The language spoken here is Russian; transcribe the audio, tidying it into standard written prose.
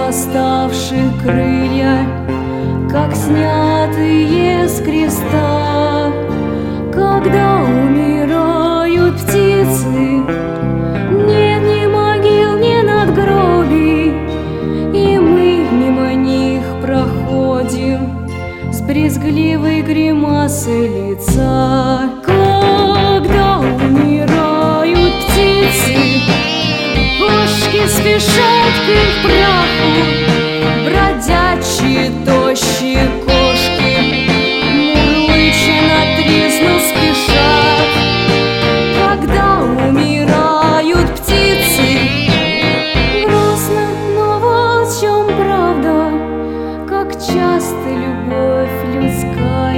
расставших крылья, как снятые с креста. Когда умирают птицы, нет ни могил, ни надгробий, и мы мимо них проходим с брезгливой гримасой лица. Когда умирают птицы, кошки спешат к их праху, бродячие тощие кошки мурлыча на тризну спешат. Когда умирают птицы, грустно, но вот в чем правда, как часто любовь людская